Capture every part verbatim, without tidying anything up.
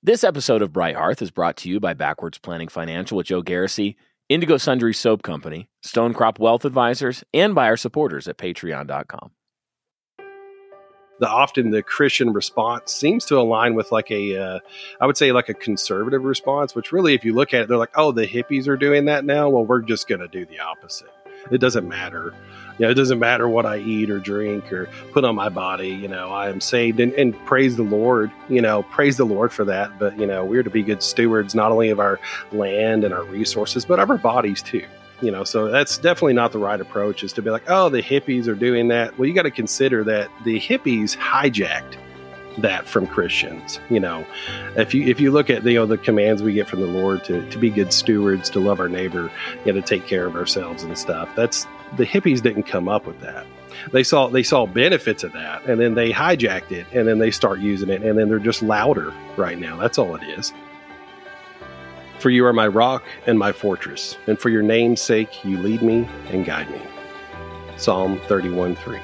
This episode of Bright Hearth is brought to you by Backwards Planning Financial with Joe Garrissey, Indigo Sundry Soap Company, Stonecrop Wealth Advisors, and by our supporters at patreon dot com. The often the Christian response seems to align with like a, uh, I would say like a conservative response, which really, if you look at it, they're like, oh, the hippies are doing that now. Well, we're just going to do the opposite. It doesn't matter. You know, it doesn't matter what I eat or drink or put on my body. You know, I am saved and, and praise the Lord, you know, praise the Lord for that. But, you know, we're to be good stewards, not only of our land and our resources, but of our bodies too. You know, so that's definitely not the right approach, is to be like, oh, the hippies are doing that. Well, you got to consider that the hippies hijacked that from Christians. You know, if you if you look at, you know, the commands we get from the Lord to, to be good stewards, to love our neighbor, you know, to take care of ourselves and stuff. That's the hippies didn't come up with that. They saw they saw benefits of that, and then they hijacked it, and then they start using it, and then they're just louder right now. That's all it is. For you are my rock and my fortress, and for your name's sake you lead me and guide me. Psalm thirty-one three.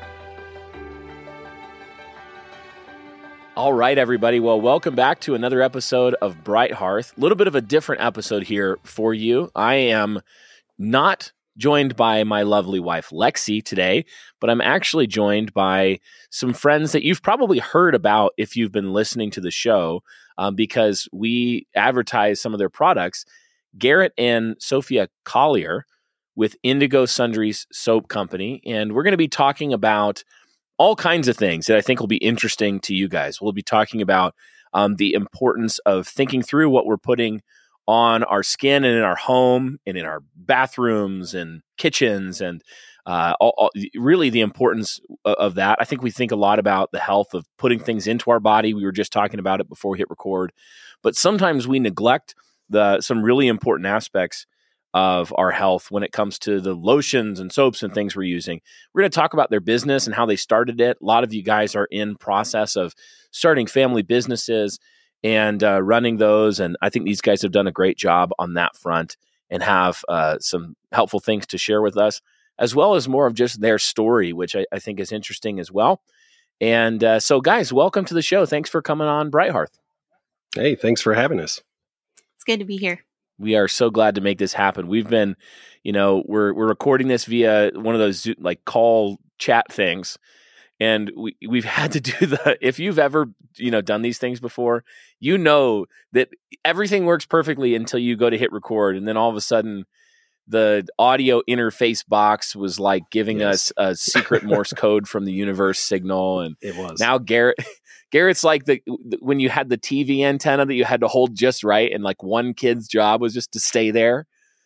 All right, everybody. Well, welcome back to another episode of Bright Hearth. A little bit of a different episode here for you. I am not joined by my lovely wife, Lexi, today, but I'm actually joined by some friends that you've probably heard about if you've been listening to the show, um, because we advertise some of their products. Garrett and Sophia Collier with Indigo Sundry's Soap Company, and we're going to be talking about all kinds of things that I think will be interesting to you guys. We'll be talking about um, the importance of thinking through what we're putting on our skin and in our home and in our bathrooms and kitchens, and uh, all, all, really the importance of, of that. I think we think a lot about the health of putting things into our body. We were just talking about it before we hit record, but sometimes we neglect the some really important aspects of our health when it comes to the lotions and soaps and things we're using. We're going to talk about their business and how they started it. A lot of you guys are in process of starting family businesses and uh, running those, and I think these guys have done a great job on that front and have uh, some helpful things to share with us, as well as more of just their story, which I, I think is interesting as well. And uh, so, guys, welcome to the show. Thanks for coming on Bright Hearth. Hey, thanks for having us. It's good to be here. We are so glad to make this happen. We've been, you know, we're we're recording this via one of those like call chat things, and we we've had to do the. If you've ever, you know, done these things before, you know that everything works perfectly until you go to hit record, and then all of a sudden, the audio interface box was like giving yes. us a secret Morse code from the universe signal, and it was now Garrett. Garrett's like the when you had the T V antenna that you had to hold just right, and like one kid's job was just to stay there.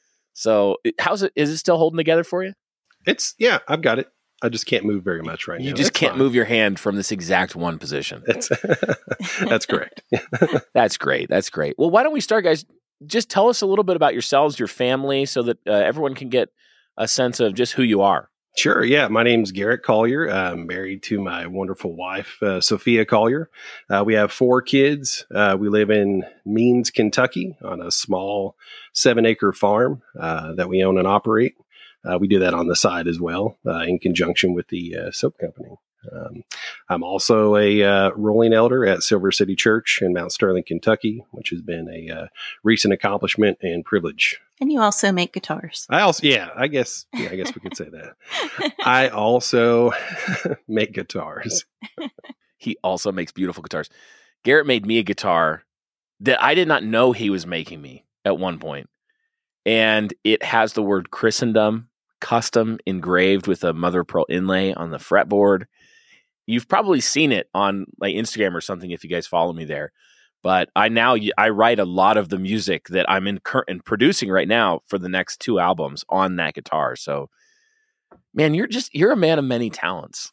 So how's it? Is it still holding together for you? It's yeah, I've got it. I just can't move very much right you now. You just that's can't fine. move your hand from this exact one position. That's, that's correct. That's great. That's great. Well, why don't we start, guys? Just tell us a little bit about yourselves, your family, so that uh, everyone can get a sense of just who you are. Sure. Yeah. My name's Garrett Collier. I'm married to my wonderful wife, uh, Sophia Collier. Uh, we have four kids. Uh, we live in Means, Kentucky on a small seven acre farm uh, that we own and operate. Uh, we do that on the side as well uh, in conjunction with the uh, soap company. Um, I'm also a uh, rolling elder at Silver City Church in Mount Sterling, Kentucky, which has been a uh, recent accomplishment and privilege. And you also make guitars. I also, yeah, I guess, yeah, I guess we could say that. I also make guitars. He also makes beautiful guitars. Garrett made me a guitar that I did not know he was making me at one point. And it has the word Christendom custom engraved with a mother of pearl inlay on the fretboard. You've probably seen it on my Instagram or something if you guys follow me there. But I now I write a lot of the music that I'm in current producing right now for the next two albums on that guitar. So, man, you're just you're a man of many talents.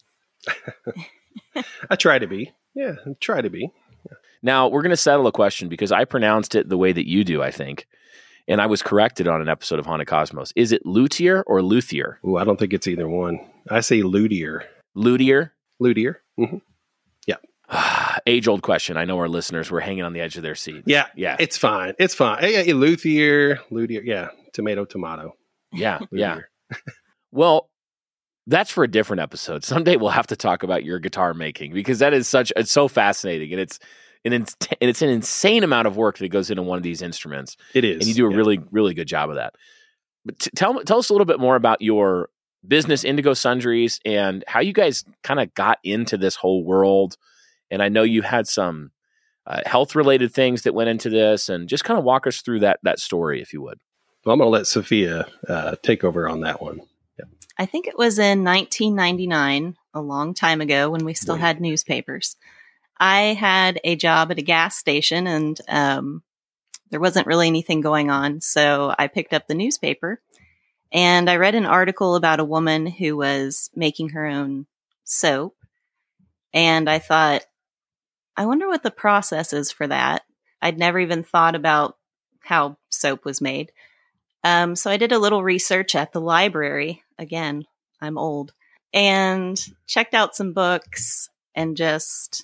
I try to be. Yeah, I try to be. Yeah. Now, we're going to settle a question because I pronounced it the way that you do, I think. And I was corrected on an episode of Haunted Cosmos. Is it luthier or luthier? Oh, I don't think it's either one. I say luthier. Luthier? Luthier. Mm-hmm. Yeah. Age-old question. I know our listeners were hanging on the edge of their seat. Yeah. Yeah. It's fine. It's fine. Hey, hey, luthier. Luthier. Yeah. Tomato, tomato. Yeah. Yeah. Well, that's for a different episode. Someday we'll have to talk about your guitar making because that is such, it's so fascinating. And it's, and it's, and it's an insane amount of work that goes into one of these instruments. It is. And you do a yeah. really, really good job of that. But t- tell, tell us a little bit more about your business, Indigo Sundries, and how you guys kind of got into this whole world. And I know you had some uh, health-related things that went into this, and just kind of walk us through that that story, if you would. Well, I'm going to let Sophia uh, take over on that one. Yeah. I think it was in nineteen ninety-nine, a long time ago when we still Wait. had newspapers. I had a job at a gas station, and um, there wasn't really anything going on. So I picked up the newspaper, and I read an article about a woman who was making her own soap. And I thought, I wonder what the process is for that. I'd never even thought about how soap was made. Um, so I did a little research at the library. Again, I'm old. And checked out some books and just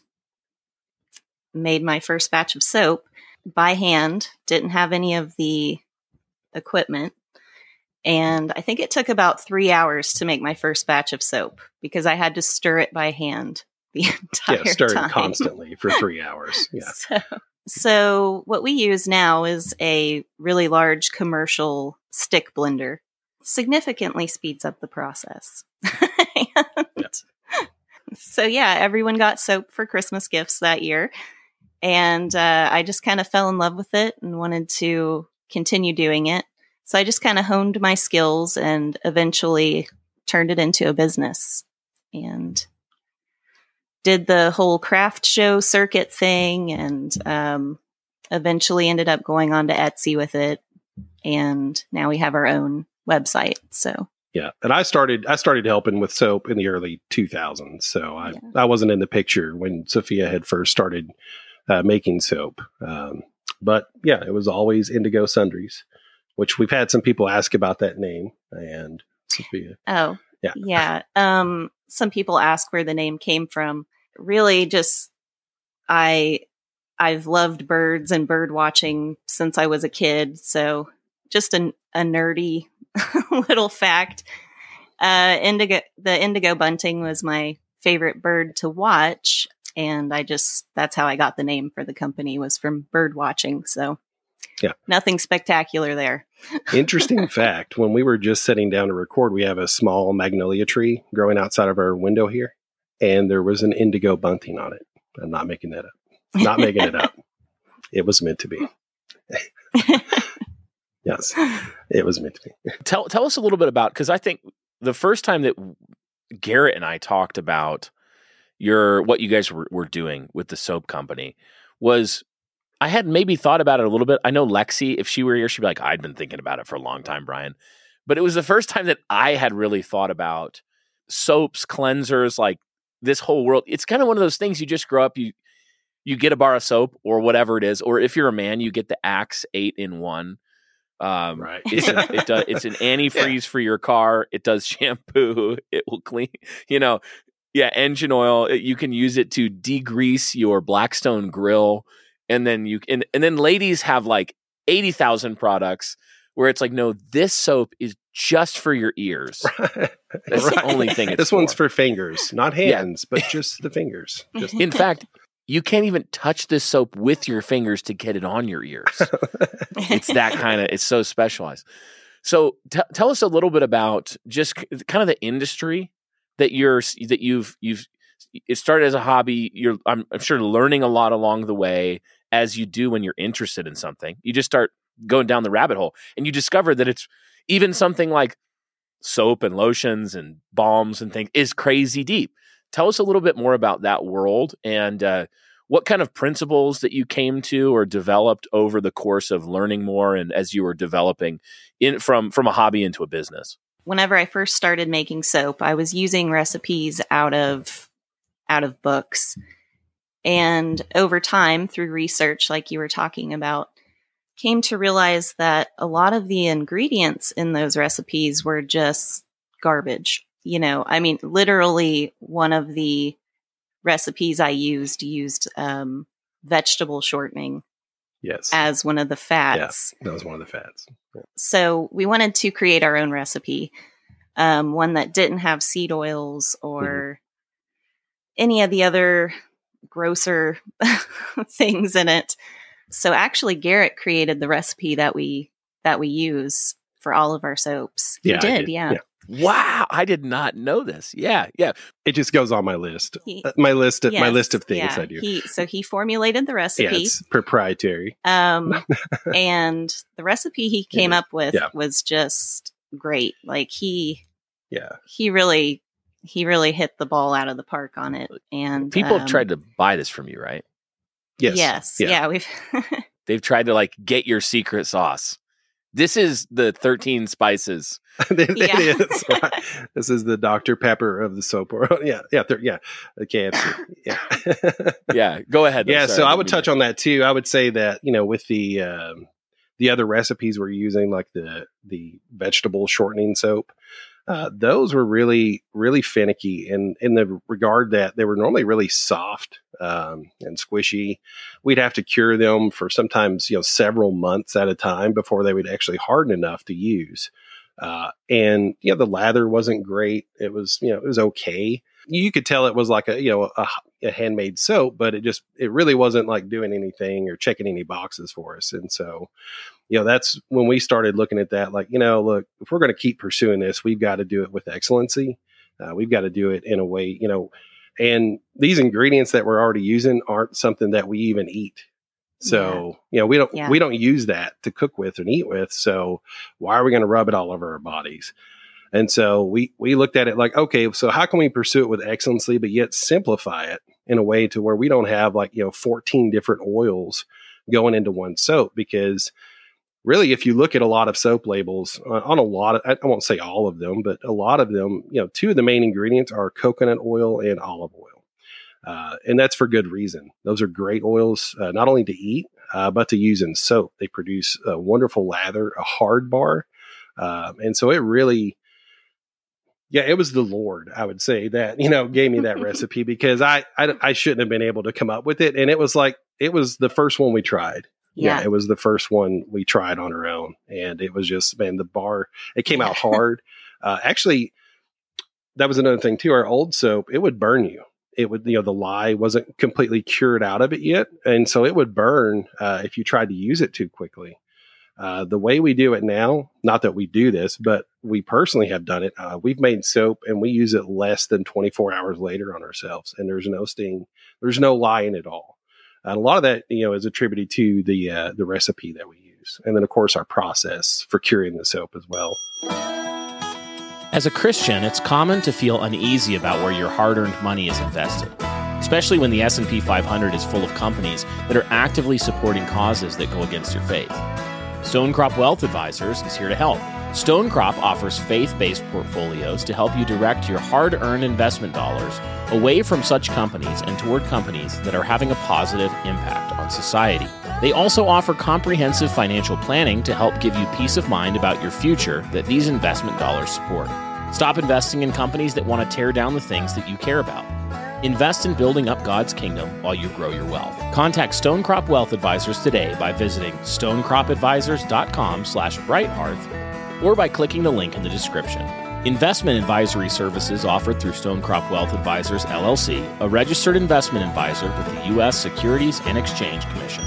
made my first batch of soap by hand. Didn't have any of the equipment. And I think it took about three hours to make my first batch of soap because I had to stir it by hand the entire Yeah, stir time. it constantly for three hours. Yeah. So, so what we use now is a really large commercial stick blender. Significantly speeds up the process. And Yeah. So yeah, everyone got soap for Christmas gifts that year. And uh, I just kind of fell in love with it and wanted to continue doing it. So I just kind of honed my skills and eventually turned it into a business and did the whole craft show circuit thing, and um, eventually ended up going on to Etsy with it. And now we have our own website. So Yeah. And I started I started helping with soap in the early two thousands. So I, Yeah. I wasn't in the picture when Sophia had first started uh, making soap. Um, but yeah, it was always Indigo Sundries, which we've had some people ask about that name. And Sophia. Oh, Yeah. yeah. Um, some people ask where the name came from. Really, just I I've loved birds and bird watching since I was a kid. So just a, a nerdy little fact. Uh, indigo, the indigo bunting was my favorite bird to watch, and I just that's how I got the name for the company, was from bird watching. So Yeah. nothing spectacular there. Interesting fact. When we were just sitting down to record, we have a small magnolia tree growing outside of our window here. And there was an indigo bunting on it. I'm not making that up. Not making it up. It was meant to be. Yes, it was meant to be. Tell tell us a little bit about, because I think the first time that Garrett and I talked about your what you guys were, were doing with the soap company was, I had maybe thought about it a little bit. I know Lexi, if she were here, she'd be like, I'd been thinking about it for a long time, Brian. But it was the first time that I had really thought about soaps, cleansers, like this whole world. It's kind of one of those things, you just grow up, you you get a bar of soap or whatever it is, or if you're a man, you get the Axe eight in one. Um, Right. It's, an, it does, it's an antifreeze yeah. for your car. It does shampoo. It will clean, you know, yeah, engine oil. You can use it to degrease your Blackstone grill. And then you and, and then ladies have like eighty thousand products where it's like, no, this soap is just for your ears. Right. That's Right. the only thing it's This for. one's for fingers, not hands, yeah. but just the fingers. Just In fact, you can't even touch this soap with your fingers to get it on your ears. It's that kind of, it's so specialized. So t- tell us a little bit about just kind of the industry that you're, that you've, you've, it started as a hobby. You're, I'm, I'm sure, learning a lot along the way, as you do when you're interested in something. You just start going down the rabbit hole, and you discover that it's even something like soap and lotions and balms and things is crazy deep. Tell us a little bit more about that world, and uh, what kind of principles that you came to or developed over the course of learning more, and as you were developing in from from a hobby into a business. Whenever I first started making soap, I was using recipes out of out of books. And over time, through research, like you were talking about, came to realize that a lot of the ingredients in those recipes were just garbage. You know, I mean, literally one of the recipes I used used um, vegetable shortening yes. as one of the fats. Yeah, that was one of the fats. Yeah. So we wanted to create our own recipe, um, one that didn't have seed oils or mm-hmm. any of the other grosser things in it. So actually, Garrett created the recipe that we that we use for all of our soaps. Yeah, he did, did. yeah. yeah. Wow, I did not know this. Yeah, yeah. It just goes on my list. He, Uh, my list. Of, my yes, list of things yeah. I do. He so he formulated the Yeah, recipe. it's proprietary. Um, and the recipe he came Yeah. up with Yeah. was just great. Like he Yeah, he really he really hit the ball out of the park on it. And People um, have tried to buy this from you, right? yes, Yes, yeah. yeah, we've They've tried to like get your secret sauce. This is the thirteen spices. it, Yeah. it is. Right. This is the Doctor Pepper of the soap world. Yeah, yeah, th- yeah. The K F C. Yeah, Yeah, go ahead. yeah. Sorry, So I didn't would mean touch to- on that too. I would say that you know with the um, the other recipes we're using, like the the vegetable shortening soap, uh, those were really really finicky in in the regard that they were normally really soft um, and squishy. We'd have to cure them for sometimes you know several months at a time before they would actually harden enough to use. Uh, and you know the lather wasn't great. It was you know it was okay. You could tell it was like a you know a, a handmade soap, but it just it really wasn't like doing anything or checking any boxes for us. And so you know that's when we started looking at that. Like you know, look, if we're going to keep pursuing this, we've got to do it with excellency. Uh, we've got to do it in a way you know. And these ingredients that we're already using aren't something that we even eat. So, you know, we don't, Yeah. we don't use that to cook with and eat with. So why are we going to rub it all over our bodies? And so we, we looked at it like, okay, so how can we pursue it with excellency, but yet simplify it in a way to where we don't have like, you know, fourteen different oils going into one soap? Because really, if you look at a lot of soap labels uh, on a lot of, I won't say all of them, but a lot of them, you know, two of the main ingredients are coconut oil and olive oil. Uh, and that's for good reason. Those are great oils, uh, not only to eat, uh, but to use in soap. They produce a wonderful lather, a hard bar. Um, and so it really, yeah, it was the Lord, I would say, that, you know, gave me that recipe because I, I, I shouldn't have been able to come up with it. And it was like, it was the first one we tried. yeah. Yeah, it was the first one we tried on our own. And it was just, man, the bar, it came out hard. Uh, actually, that was another thing too. Our old soap, it would burn you. It would, you know, the lye wasn't completely cured out of it yet. And so it would burn uh, if you tried to use it too quickly. Uh, the way we do it now, not that we do this, but we personally have done it. Uh, we've made soap and we use it less than twenty-four hours later on ourselves. And there's no sting. There's no lye in it all. And a lot of that, you know, is attributed to the, uh, the recipe that we use. And then of course our process for curing the soap as well. As a Christian, it's common to feel uneasy about where your hard-earned money is invested, especially when the S and P five hundred is full of companies that are actively supporting causes that go against your faith. Stonecrop Wealth Advisors is here to help. Stonecrop offers faith-based portfolios to help you direct your hard-earned investment dollars away from such companies and toward companies that are having a positive impact on society. They also offer comprehensive financial planning to help give you peace of mind about your future that these investment dollars support. Stop investing in companies that want to tear down the things that you care about. Invest in building up God's kingdom while you grow your wealth. Contact Stonecrop Wealth Advisors today by visiting stonecropadvisors.com slash brighthearth or by clicking the link in the description. Investment advisory services offered through Stonecrop Wealth Advisors, L L C, a registered investment advisor with the U S Securities and Exchange Commission.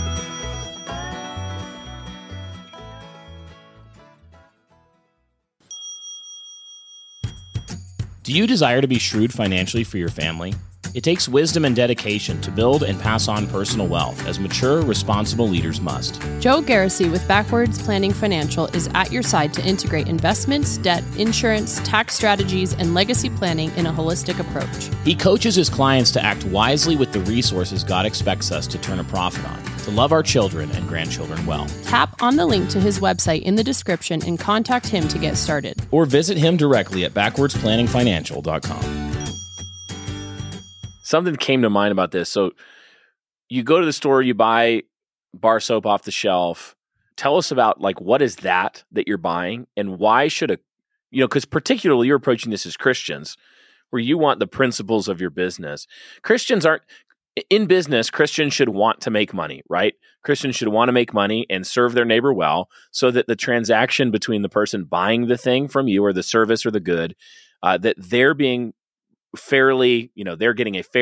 Do you desire to be shrewd financially for your family? It takes wisdom and dedication to build and pass on personal wealth, as mature, responsible leaders must. Joe Garrissey with Backwards Planning Financial is at your side to integrate investments, debt, insurance, tax strategies, and legacy planning in a holistic approach. He coaches his clients to act wisely with the resources God expects us to turn a profit on, to love our children and grandchildren well. Tap on the link to his website in the description and contact him to get started. Or visit him directly at backwards planning financial dot com. Something came to mind about this. So you go to the store, you buy bar soap off the shelf. Tell us about like what is that that you're buying and why should a, you know, because particularly you're approaching this as Christians where you want the principles of your business. Christians aren't, in business, Christians should want to make money, right? Christians should want to make money and serve their neighbor well so that the transaction between the person buying the thing from you or the service or the good, uh, that they're being fairly, you know, they're getting a fair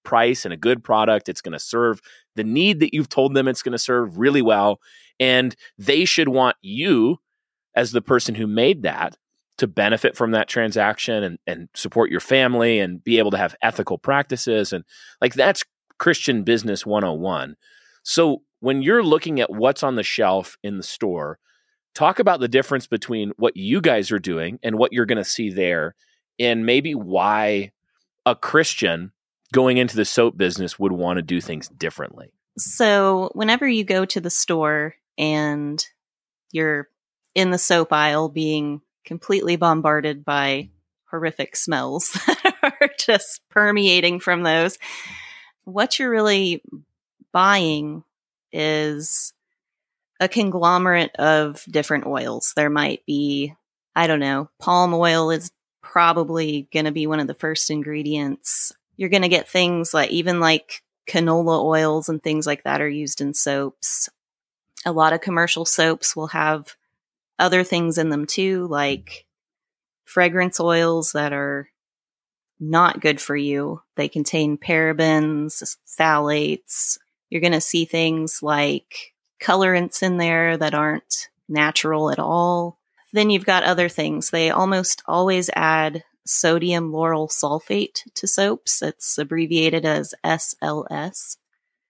price and a good product. It's going to serve the need that you've told them it's going to serve really well. And they should want you as the person who made that to benefit from that transaction and, and support your family and be able to have ethical practices. And like, that's Christian business one oh one. So when you're looking at what's on the shelf in the store, talk about the difference between what you guys are doing and what you're going to see there, and maybe why a Christian going into the soap business would want to do things differently. So whenever you go to the store and you're in the soap aisle being completely bombarded by horrific smells that are just permeating from those, what you're really buying is a conglomerate of different oils. There might be, I don't know, palm oil is probably going to be one of the first ingredients. You're going to get things like, even like canola oils and things like that are used in soaps. A lot of commercial soaps will have other things in them too, like fragrance oils that are not good for you. They contain parabens, phthalates. You're going to see things like colorants in there that aren't natural at all. Then you've got other things. They almost always add sodium lauryl sulfate to soaps. It's abbreviated as S L S.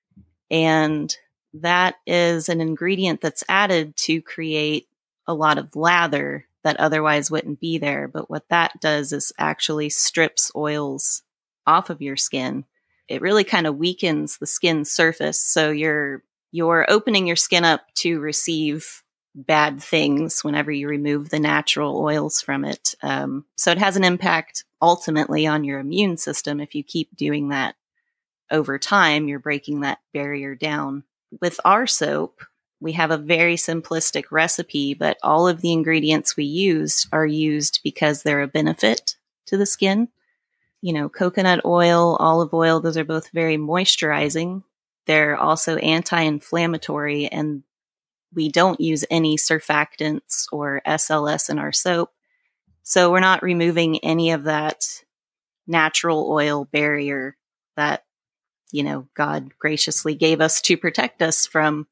And that is an ingredient that's added to create a lot of lather that otherwise wouldn't be there. But what that does is actually strips oils off of your skin. It really kind of weakens the skin surface. So you're you're opening your skin up to receive bad things whenever you remove the natural oils from it. Um, so it has an impact ultimately on your immune system. If you keep doing that over time, you're breaking that barrier down. With our soap, we have a very simplistic recipe, but all of the ingredients we use are used because they're a benefit to the skin. You know, coconut oil, olive oil, those are both very moisturizing. They're also anti-inflammatory, and we don't use any surfactants or S L S in our soap. So we're not removing any of that natural oil barrier that, you know, God graciously gave us to protect us from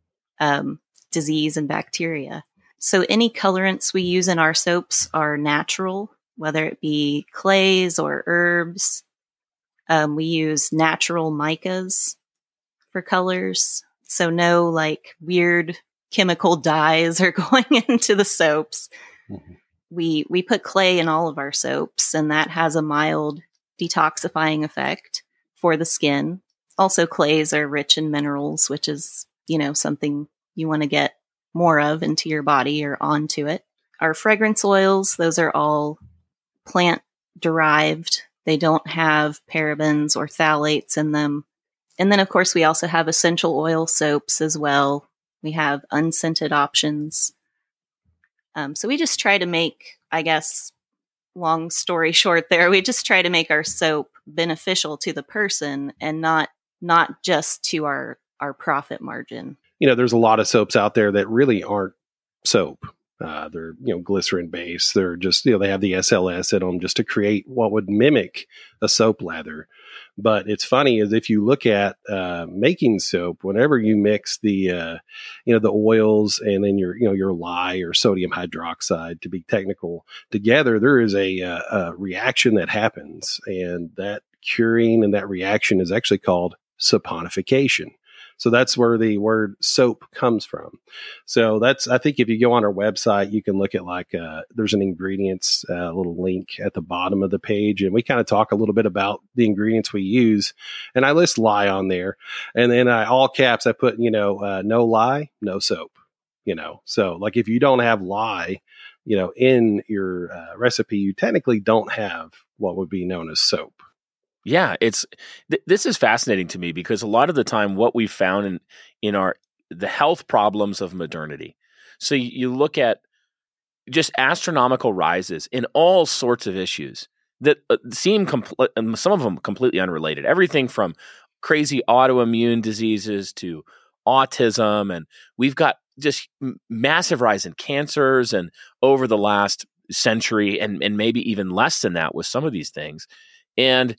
um, disease and bacteria. So any colorants we use in our soaps are natural, whether it be clays or herbs. Um, we use natural micas for colors. So no like weird chemical dyes are going into the soaps. Mm-hmm. We we put clay in all of our soaps, and that has a mild detoxifying effect for the skin. Also, clays are rich in minerals, which is, you know, something you want to get more of into your body or onto it. Our fragrance oils, those are all plant derived. They don't have parabens or phthalates in them. And then, of course, we also have essential oil soaps as well. We have unscented options. Um, so we just try to make, I guess, long story short there, we just try to make our soap beneficial to the person and not not just to our, our profit margin. You know, there's a lot of soaps out there that really aren't soap. Uh, they're, you know, glycerin based. They're just, you know, they have the S L S in them just to create what would mimic a soap lather. But it's funny is if you look at uh, making soap, whenever you mix the, uh, you know, the oils and then your, you know, your lye or sodium hydroxide, to be technical, together, there is a, uh, a reaction that happens, and that curing and that reaction is actually called saponification. So that's where the word soap comes from. So that's, I think if you go on our website, you can look at like, uh, there's an ingredients, uh, little link at the bottom of the page. And we kind of talk a little bit about the ingredients we use. And I list lye on there. And then I, all caps, I put, you know, uh, no lye, no soap, you know. So like if you don't have lye, you know, in your uh, recipe, you technically don't have what would be known as soap. Yeah, it's th- this is fascinating to me because a lot of the time what we've found in, in our the health problems of modernity. So you, you look at just astronomical rises in all sorts of issues that uh, seem compl- some of them completely unrelated. Everything from crazy autoimmune diseases to autism, and we've got just m- massive rise in cancers and over the last century, and and maybe even less than that with some of these things. And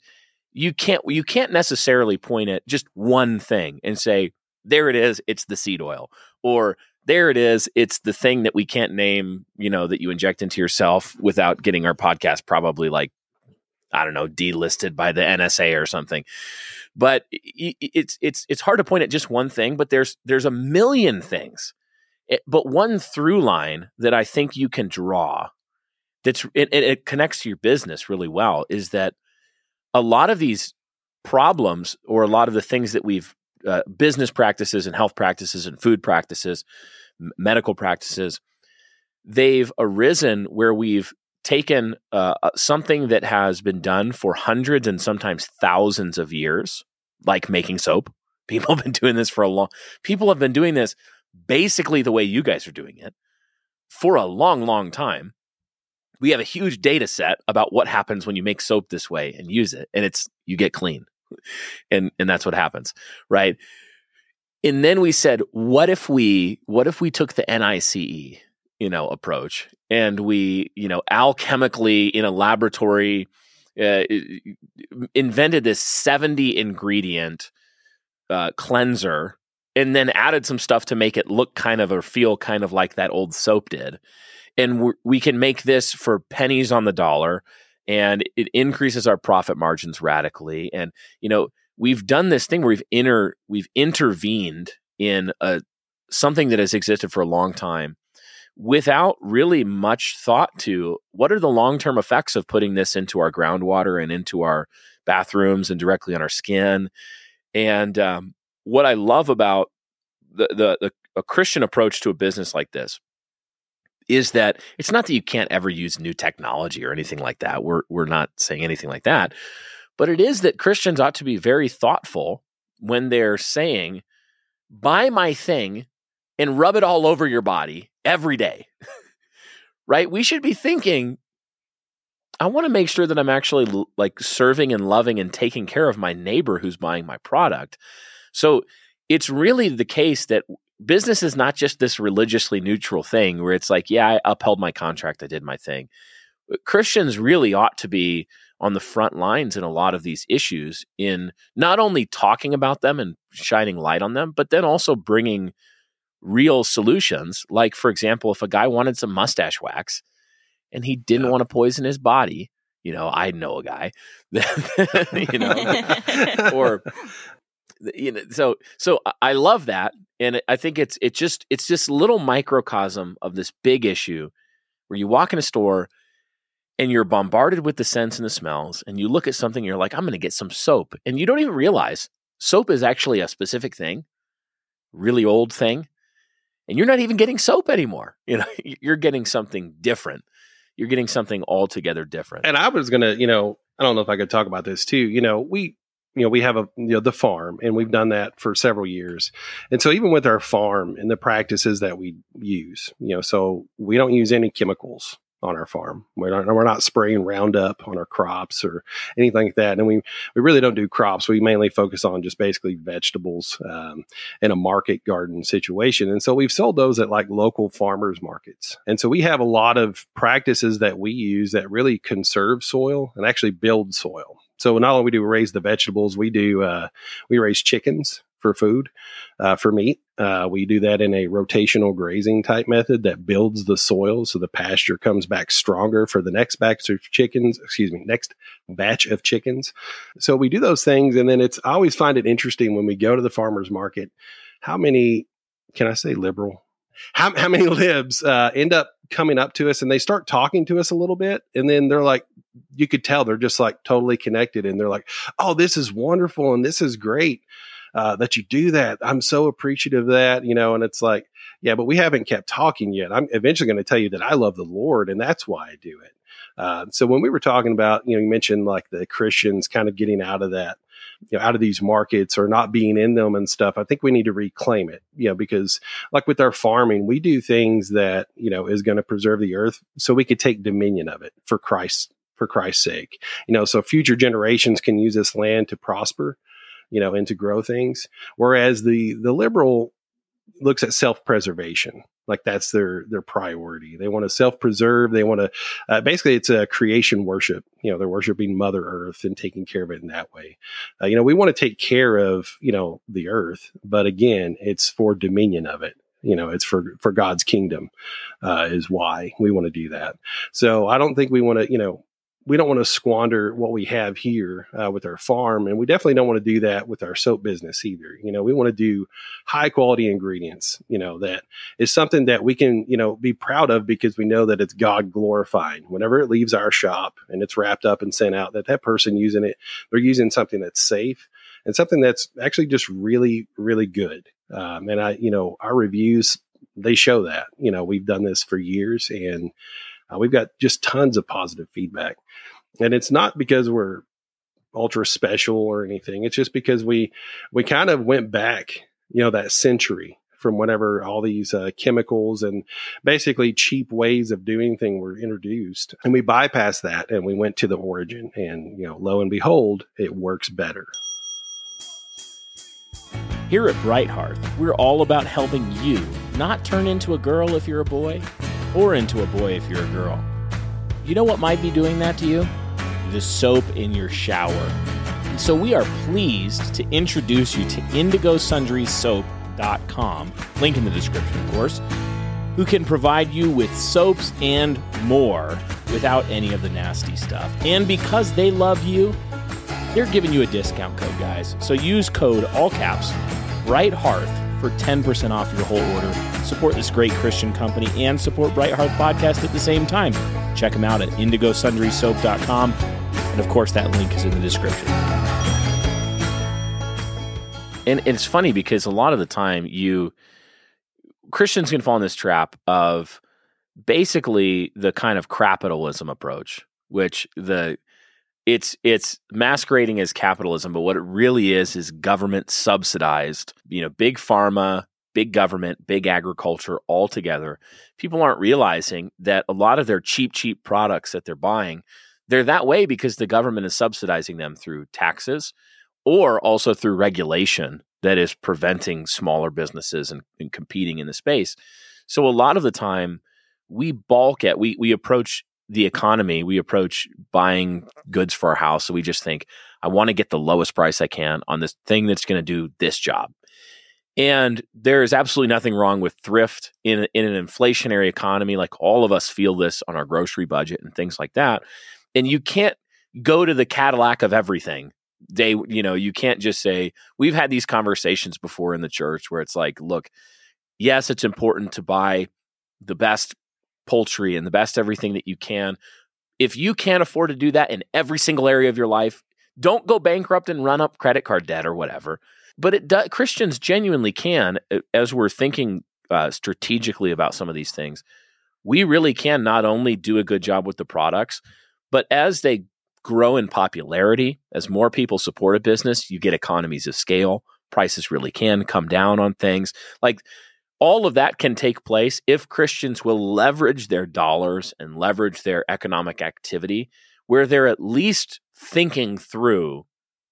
you can't you can't necessarily point at just one thing and say, there it is, it's the seed oil, or there it is, it's the thing that we can't name, you know, that you inject into yourself without getting our podcast probably like, I don't know, delisted by the N S A or something. But it's it's it's hard to point at just one thing, but there's there's a million things. It, but one through line that I think you can draw that's it, it connects to your business really well is that a lot of these problems, or a lot of the things that we've uh, business practices and health practices and food practices, m- medical practices, they've arisen where we've taken uh, something that has been done for hundreds and sometimes thousands of years, like making soap. People have been doing this for a long, people have been doing this basically the way you guys are doing it for a long, long time. We have a huge data set about what happens when you make soap this way and use it. And it's, you get clean. And, and that's what happens. Right. And then we said, what if we, what if we took the N I C E, you know, approach, and we, you know, alchemically in a laboratory uh, invented this seventy ingredient uh, cleanser, and then added some stuff to make it look kind of or feel kind of like that old soap did. And we we can make this for pennies on the dollar, and it increases our profit margins radically. And, you know, we've done this thing where we've inter we've intervened in a something that has existed for a long time without really much thought to what are the long-term effects of putting this into our groundwater and into our bathrooms and directly on our skin. And um, what I love about the, the, the a Christian approach to a business like this is that it's not that you can't ever use new technology or anything like that. We're we're not saying anything like that. But it is that Christians ought to be very thoughtful when they're saying, buy my thing and rub it all over your body every day, right? We should be thinking, I want to make sure that I'm actually l- like serving and loving and taking care of my neighbor who's buying my product. So it's really the case that business is not just this religiously neutral thing where it's like, yeah, I upheld my contract, I did my thing. Christians really ought to be on the front lines in a lot of these issues, in not only talking about them and shining light on them, but then also bringing real solutions. Like, for example, if a guy wanted some mustache wax and he didn't yeah. want to poison his body, you know, I know a guy, you know, or, you know, so, so I love that. And I think it's, it's just, it's this little microcosm of this big issue where you walk in a store and you're bombarded with the scents and the smells, and you look at something and you're like, I'm going to get some soap. And you don't even realize soap is actually a specific thing, really old thing. And you're not even getting soap anymore. You know, you're getting something different. You're getting something altogether different. And I was going to, you know, I don't know if I could talk about this too. You know, we, you know, we have a, you know, the farm, and we've done that for several years. And so even with our farm and the practices that we use, you know, so we don't use any chemicals on our farm. We're not, we're not spraying Roundup on our crops or anything like that. And we, we really don't do crops. We mainly focus on just basically vegetables um, in a market garden situation. And so we've sold those at like local farmers markets. And so we have a lot of practices that we use that really conserve soil and actually build soil. So not only do we raise the vegetables, we do, uh, we raise chickens for food, uh, for meat. Uh, we do that in a rotational grazing type method that builds the soil so the pasture comes back stronger for the next batch of chickens, excuse me, next batch of chickens. So we do those things. And then it's, I always find it interesting when we go to the farmer's market, how many, can I say liberal? How, how many libs uh, end up coming up to us and they start talking to us a little bit. And then they're like, you could tell they're just like totally connected. And they're like, oh, this is wonderful. And this is great. Uh, that you do that. I'm so appreciative of that, you know, and it's like, yeah, but we haven't kept talking yet. I'm eventually going to tell you that I love the Lord, and that's why I do it. Uh, so when we were talking about, you know, you mentioned like the Christians kind of getting out of that, you know, out of these markets or not being in them and stuff, I think we need to reclaim it, you know, because like with our farming, we do things that, you know, is going to preserve the earth so we could take dominion of it for Christ, for Christ's sake, you know, so future generations can use this land to prosper, you know, and to grow things. Whereas the, the liberal looks at self-preservation. Like that's their their priority. They want to self-preserve. They want to uh, basically it's a creation worship. You know, they're worshiping Mother Earth and taking care of it in that way. Uh, you know, we want to take care of you know the earth, but again, it's for dominion of it. You know, it's for for God's kingdom uh, is why we want to do that. So I don't think we want to you know. We don't want to squander what we have here uh, with our farm. And we definitely don't want to do that with our soap business either. You know, we want to do high quality ingredients, you know, that is something that we can, you know, be proud of because we know that it's God glorifying. Whenever it leaves our shop and it's wrapped up and sent out, that that person using it, they're using something that's safe and something that's actually just really, really good. Um, and I, you know, our reviews, they show that, you know, we've done this for years and Uh, we've got just tons of positive feedback. And it's not because we're ultra special or anything. It's just because we we kind of went back, you know, that century from whenever all these uh, chemicals and basically cheap ways of doing things were introduced. And we bypassed that and we went to the origin. And, you know, lo and behold, it works better. Here at Bright Hearth, we're all about helping you not turn into a girl if you're a boy, or into a boy if you're a girl. You know what might be doing that to you? The soap in your shower. And so we are pleased to introduce you to indigo sundry soap dot com, link in the description, of course, who can provide you with soaps and more without any of the nasty stuff. And because they love you, they're giving you a discount code, guys. So use code, all caps, Bright Hearth, for ten percent off your whole order. Support this great Christian company and support Bright Hearth Podcast at the same time. Check them out at indigo sundry soap dot com. And of course, that link is in the description. And it's funny because a lot of the time you Christians can fall in this trap of basically the kind of capitalism approach, which the It's it's masquerading as capitalism, but what it really is is government subsidized, you know, big pharma, big government, big agriculture all together. People aren't realizing that a lot of their cheap, cheap products that they're buying, they're that way because the government is subsidizing them through taxes or also through regulation that is preventing smaller businesses and, and competing in the space. So a lot of the time we balk at, we we approach the economy, we approach buying goods for our house. So we just think, I want to get the lowest price I can on this thing that's going to do this job. And there is absolutely nothing wrong with thrift in, in an inflationary economy. Like all of us feel this on our grocery budget and things like that. And you can't go to the Cadillac of everything. They, you know, you can't just say, we've had these conversations before in the church where it's like, look, yes, it's important to buy the best poultry and the best everything that you can. If you can't afford to do that in every single area of your life, don't go bankrupt and run up credit card debt or whatever. But it do, Christians genuinely can, as we're thinking uh, strategically about some of these things, we really can not only do a good job with the products, but as they grow in popularity, as more people support a business, you get economies of scale. Prices really can come down on things. Like, all of that can take place if Christians will leverage their dollars and leverage their economic activity where they're at least thinking through,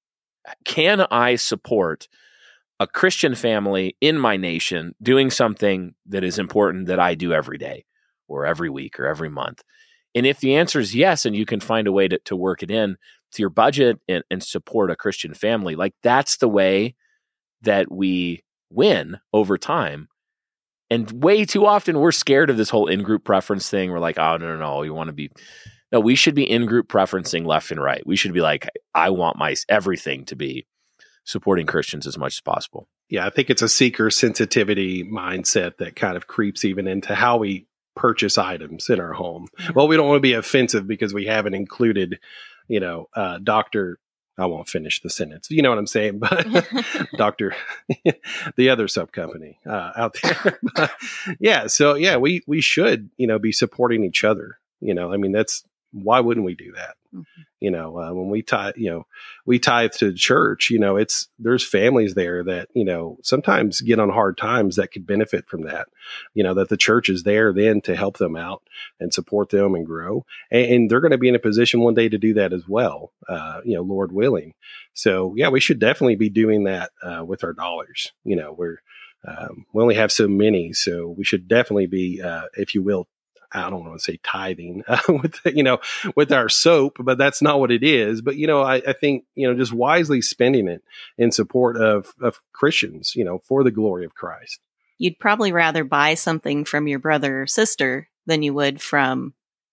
can I support a Christian family in my nation doing something that is important that I do every day or every week or every month? And if the answer is yes, and you can find a way to, to work it in to your budget and, and support a Christian family, like that's the way that we win over time. And way too often we're scared of this whole in-group preference thing. We're like, oh, no, no, no, you want to be, no, we should be in-group preferencing left and right. We should be like, I want my everything to be supporting Christians as much as possible. Yeah, I think it's a seeker sensitivity mindset that kind of creeps even into how we purchase items in our home. Well, we don't want to be offensive because we haven't included, you know, uh, Doctor I won't finish the sentence. You know what I'm saying? But Doctor the other sub company uh, out there. But, yeah. So, yeah, we, we should, you know, be supporting each other. You know, I mean, that's, why wouldn't we do that? Mm-hmm. You know, uh, when we tithe, you know, we tithe to church, you know, it's, there's families there that, you know, sometimes get on hard times that could benefit from that, you know, that the church is there then to help them out and support them and grow. And, and they're going to be in a position one day to do that as well, uh, you know, Lord willing. So, yeah, we should definitely be doing that uh, with our dollars. You know, we're, Um, we only have so many, so we should definitely be, uh, if you will, I don't want to say tithing uh, with, you know, with our soap, but that's not what it is. But, you know, I, I think, you know, just wisely spending it in support of, of Christians, you know, for the glory of Christ. You'd probably rather buy something from your brother or sister than you would from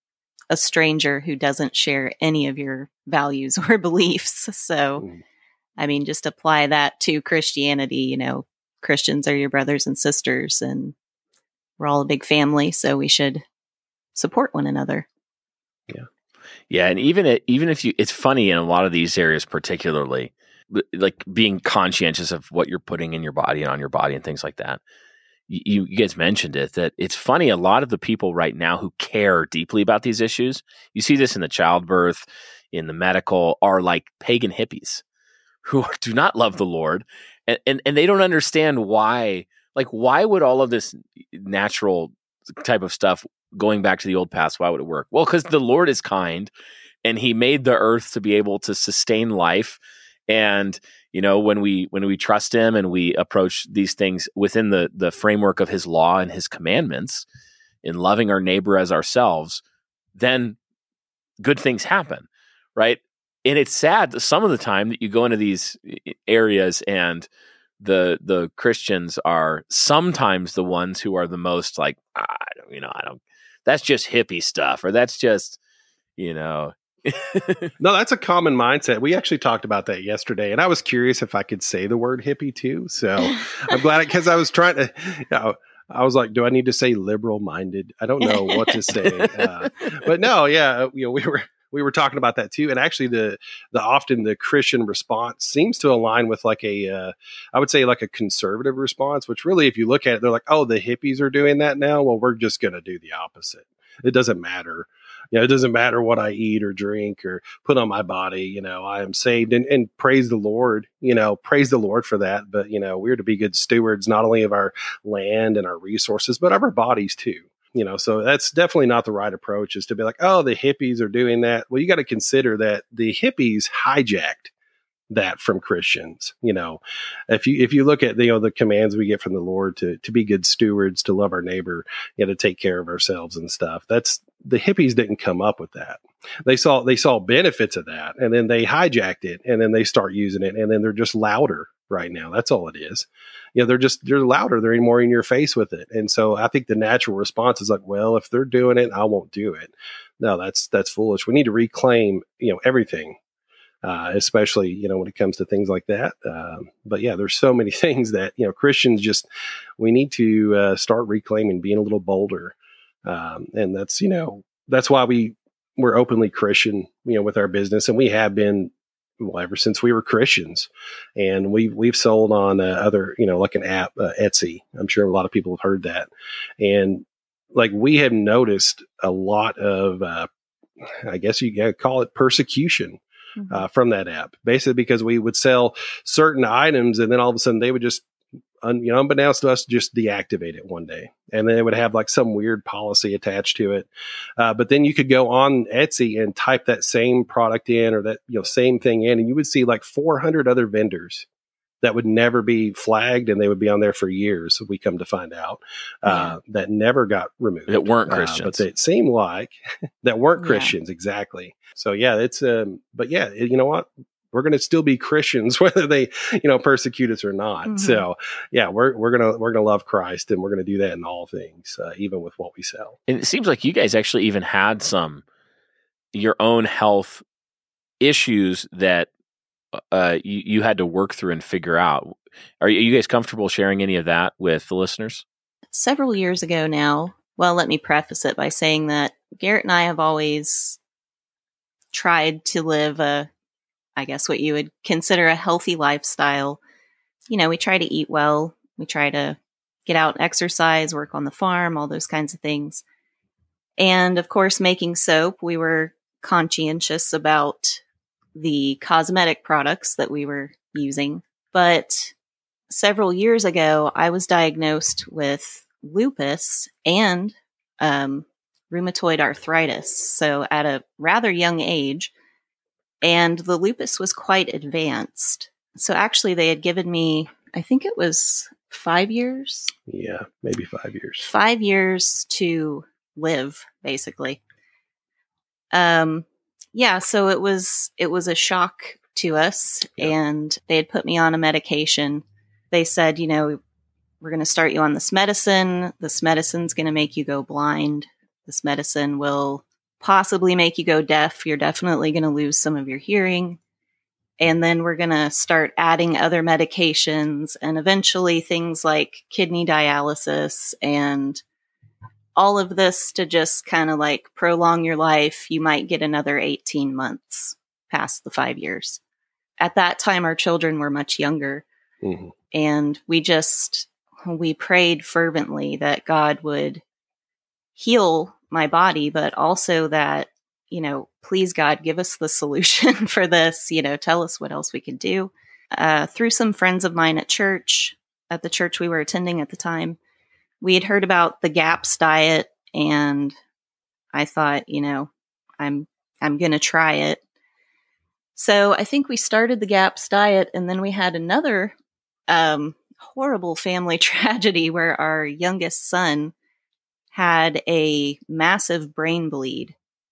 a stranger who doesn't share any of your values or beliefs. So, mm. I mean, just apply that to Christianity. You know, Christians are your brothers and sisters, and we're all a big family, so we should support one another. Yeah. Yeah. And even, it, even if you, it's funny in a lot of these areas, particularly like being conscientious of what you're putting in your body and on your body and things like that. You, you guys mentioned it, that it's funny. A lot of the people right now who care deeply about these issues, you see this in the childbirth, in the medical, are like pagan hippies who do not love the Lord. And, and, and they don't understand why, like, why would all of this natural type of stuff going back to the old past, why would it work? Well, because the Lord is kind and he made the earth to be able to sustain life. And, you know, when we when we trust him and we approach these things within the the framework of his law and his commandments, in loving our neighbor as ourselves, then good things happen, right? And it's sad that some of the time that you go into these areas and the the Christians are sometimes the ones who are the most like, I don't, you know, I don't, that's just hippie stuff, or that's just, you know. No, that's a common mindset. We actually talked about that yesterday, and I was curious if I could say the word hippie too. So I'm glad it, because I was trying to, you know, I was like, do I need to say liberal minded? I don't know what to say. Uh, but no, yeah, you know, we were, we were talking about that too. And actually the, the often the Christian response seems to align with like a, uh, I would say like a conservative response, which really, if you look at it, they're like, oh, the hippies are doing that now. Well, we're just going to do the opposite. It doesn't matter. You know, it doesn't matter what I eat or drink or put on my body. You know, I am saved, and, and praise the Lord, you know, praise the Lord for that. But, you know, we're to be good stewards, not only of our land and our resources, but of our bodies too. You know, so that's definitely not the right approach, is to be like, oh, the hippies are doing that. Well, you got to consider that the hippies hijacked that from Christians. You know, if you if you look at, you know, the commands we get from the Lord to to be good stewards, to love our neighbor, you know, to take care of ourselves and stuff. That's, the hippies didn't come up with that. They saw they saw benefits of that, and then they hijacked it, and then they start using it, and then they're just louder right now. That's all it is. You know, they're just they're louder. They're more in your face with it. And so I think the natural response is like, well, if they're doing it, I won't do it. No, that's that's foolish. We need to reclaim, you know, everything. Uh, especially, you know, when it comes to things like that. Um, but yeah, there's so many things that, you know, Christians just, we need to uh, start reclaiming, being a little bolder. Um, and that's, you know, that's why we, we're openly Christian, you know, with our business. And we have been, well, ever since we were Christians. And we've, we've sold on uh, other, you know, like an app, uh, Etsy. I'm sure a lot of people have heard that. And like, we have noticed a lot of, uh, I guess you gotta call it persecution. Uh, from that app, basically because we would sell certain items, and then all of a sudden they would just, un, you know, unbeknownst to us, just deactivate it one day, and then it would have like some weird policy attached to it. Uh, but then you could go on Etsy and type that same product in, or that, you know, same thing in, and you would see like four hundred other vendors that would never be flagged, and they would be on there for years. We come to find out uh, yeah. that never got removed. That weren't Christians, uh, but it seemed like that weren't Christians. Yeah. Exactly. So yeah, it's um, but yeah, it, you know what? We're going to still be Christians, whether they, you know, persecute us or not. Mm-hmm. So yeah, we're we're gonna we're gonna love Christ, and we're gonna do that in all things, uh, even with what we sell. And it seems like you guys actually even had some your own health issues that uh, you, you had to work through and figure out. Are you, are you guys comfortable sharing any of that with the listeners? Several years ago now. Well, let me preface it by saying that Garrett and I have always tried to live a, I guess what you would consider a healthy lifestyle. You know, we try to eat well. We try to get out and exercise, work on the farm, all those kinds of things. And of course, making soap, we were conscientious about the cosmetic products that we were using. But several years ago, I was diagnosed with lupus and um, rheumatoid arthritis. So at a rather young age, and the lupus was quite advanced. So actually they had given me, I think it was five years. Yeah, maybe five years. Five years to live, basically. Um, yeah, so it was it was a shock to us, Yeah. and they had put me on a medication. They said, you know, we're going to start you on this medicine. This medicine's going to make you go blind. This medicine will possibly make you go deaf. You're definitely going to lose some of your hearing. And then we're going to start adding other medications and eventually things like kidney dialysis and all of this to just kind of like prolong your life. You might get another eighteen months past the five years. At that time, our children were much younger. Mm-hmm. And we just, we prayed fervently that God would heal my body, but also that, you know, please God, give us the solution for this, you know, tell us what else we could do. Uh, through some friends of mine at church, at the church we were attending at the time, we had heard about the GAPS diet, and I thought, you know, I'm, I'm going to try it. So I think we started the GAPS diet, and then we had another um, horrible family tragedy where our youngest son had a massive brain bleed.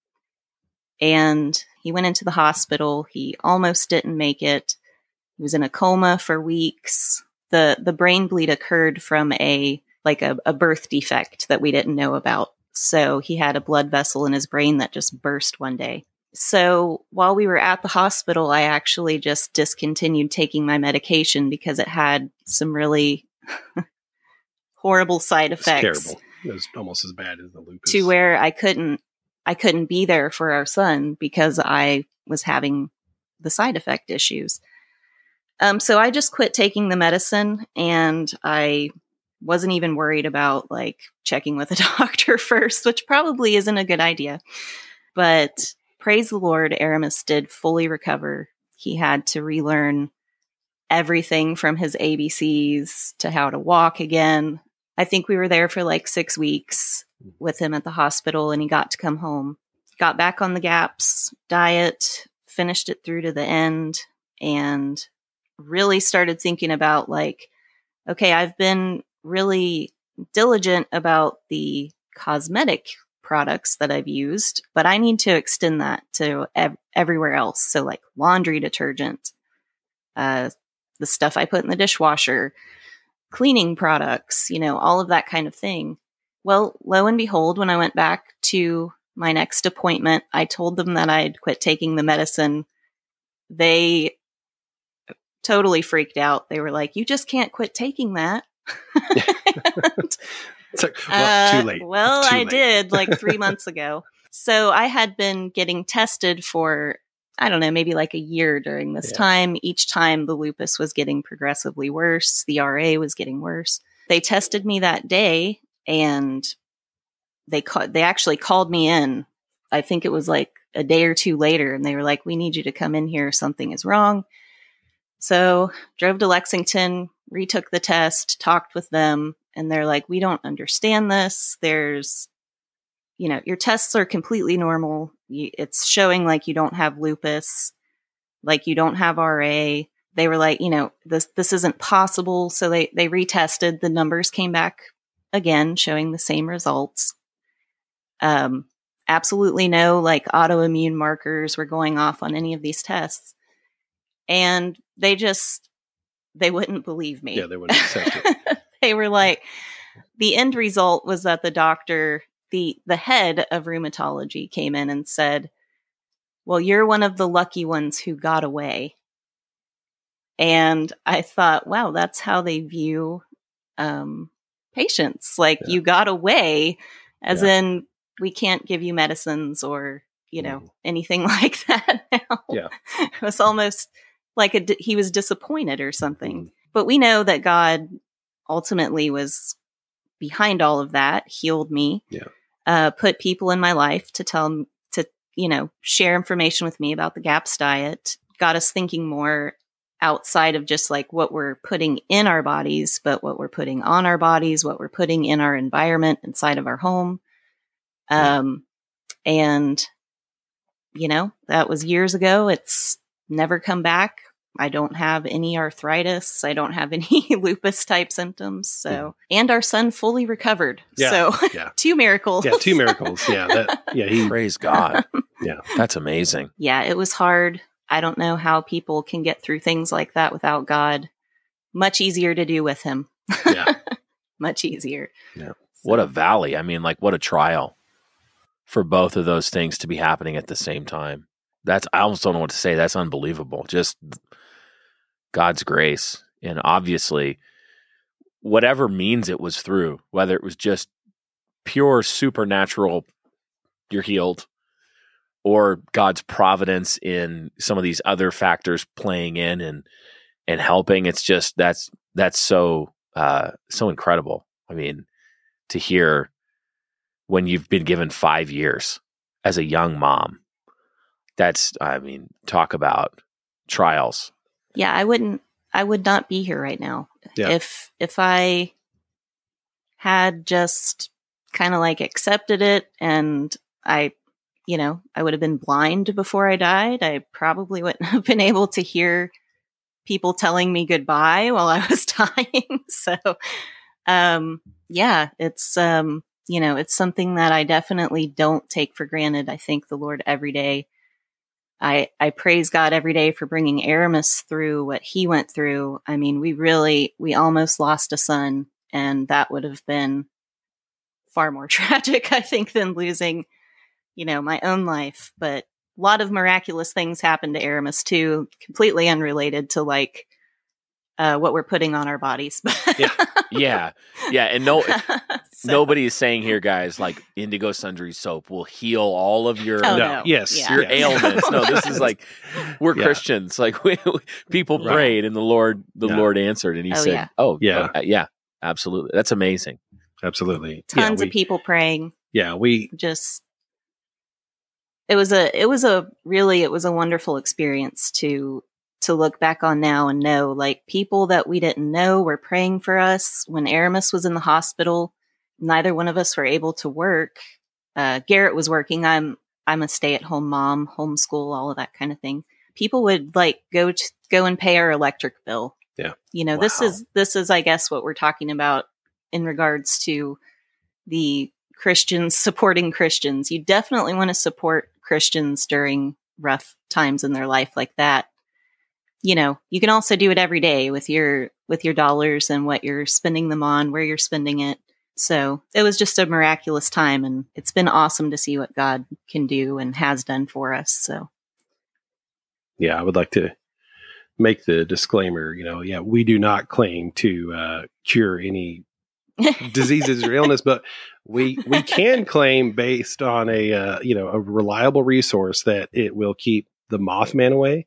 And he went into the hospital. He almost didn't make it. He was in a coma for weeks. The the brain bleed occurred from a like a, a birth defect that we didn't know about. So he had a blood vessel in his brain that just burst one day. So while we were at the hospital, I actually just discontinued taking my medication because it had some really horrible side effects. It's terrible. It was almost as bad as the lupus. To where I couldn't I couldn't be there for our son because I was having the side effect issues. Um, so I just quit taking the medicine, and I wasn't even worried about like checking with a doctor first, which probably isn't a good idea. But praise the Lord, Aramis did fully recover. He had to relearn everything from his A B Cs to how to walk again. I think we were there for like six weeks with him at the hospital, and he got to come home. Got back on the GAPS diet, finished it through to the end, and really started thinking about like, okay, I've been really diligent about the cosmetic products that I've used, but I need to extend that to ev- everywhere else. So like laundry detergent, uh, the stuff I put in the dishwasher, cleaning products, you know, all of that kind of thing. Well, lo and behold, when I went back to my next appointment, I told them that I'd quit taking the medicine. They totally freaked out. They were like, you just can't quit taking that. and, it's like, well, too late. Uh, well, too I late. did like three months ago. So I had been getting tested for, I don't know, maybe like a year during this Yeah. time. Each time the lupus was getting progressively worse. The R A was getting worse. They tested me that day, and they ca- they actually called me in. I think it was like a day or two later, and they were like, we need you to come in here. Something is wrong. So drove to Lexington, retook the test, talked with them, and they're like, we don't understand this. There's, you know, your tests are completely normal. You, it's showing like you don't have lupus, like you don't have R A. They were like, you know, this this isn't possible. So they, they retested. The numbers came back again, showing the same results. Um, absolutely no like autoimmune markers were going off on any of these tests. And they just, they wouldn't believe me. Yeah, they wouldn't accept it. They were like, the end result was that the doctor, the the head of rheumatology came in and said, well, you're one of the lucky ones who got away. And I thought, wow, that's how they view um, patients. Like Yeah. you got away, as Yeah. in we can't give you medicines or, you know, Mhm. anything like that now. Yeah. It was almost like a di- he was disappointed or something. Mhm. But we know that God ultimately was behind all of that, healed me, Yeah. uh, put people in my life to tell them to, you know, share information with me about the GAPS diet, got us thinking more outside of just like what we're putting in our bodies, but what we're putting on our bodies, what we're putting in our environment inside of our home. Yeah. Um, and, you know, that was years ago. It's never come back. I don't have any arthritis. I don't have any lupus type symptoms. So, mm. and our son fully recovered. Yeah, so yeah. two miracles. Yeah, two miracles. Yeah, that, yeah. He, Praise God. Yeah, that's amazing. Yeah, it was hard. I don't know how people can get through things like that without God. Much easier to do with him. Yeah, much easier. Yeah. So. What a valley. I mean, like, what a trial for both of those things to be happening at the same time. That's, I almost don't know what to say. That's unbelievable. Just God's grace. And obviously, whatever means it was through, whether it was just pure supernatural, you're healed, or God's providence in some of these other factors playing in and and helping, it's just, that's that's so uh, so incredible. I mean, to hear when you've been given five years as a young mom, that's, I mean, talk about trials. Yeah, I wouldn't, I would not be here right now. Yeah. If, if I had just kind of like accepted it and I, you know, I would have been blind before I died. I probably wouldn't have been able to hear people telling me goodbye while I was dying. So, um, yeah, it's, um, you know, it's something that I definitely don't take for granted. I thank the Lord every day. I, I praise God every day for bringing Aramis through what he went through. I mean, we really, we almost lost a son, and that would have been far more tragic, I think, than losing, you know, my own life. But a lot of miraculous things happened to Aramis too, completely unrelated to like uh, what we're putting on our bodies. yeah, yeah, yeah. And no, so. Nobody is saying here, guys, like Indigo Sundry soap will heal all of your oh, no, no. yes, yeah. your yes. ailments. No, this is like we're Yeah. Christians. Like we, people Right. prayed, and the Lord, the Yeah. Lord answered, and He Oh, said, yeah. "Oh, Yeah. uh, yeah, absolutely. That's amazing." Absolutely. Tons yeah, of people praying. Yeah, we Just it was a it was a really it was a wonderful experience to to look back on now and know, like, people that we didn't know were praying for us when Aramis was in the hospital. Neither one of us were able to work. Uh, Garrett was working. I'm I'm a stay at home mom, homeschool, all of that kind of thing. People would like go to go and pay our electric bill. Yeah. You know, this Wow. is this is I guess what we're talking about in regards to the Christians supporting Christians. You definitely want to support Christians during rough times in their life like that. You know, you can also do it every day with your with your dollars and what you're spending them on, where you're spending it. So it was just a miraculous time, and it's been awesome to see what God can do and has done for us. So, yeah, I would like to make the disclaimer, you know, yeah, we do not claim to uh, cure any diseases or illness, but we we can claim based on a uh, you know a reliable resource that it will keep the Mothman away,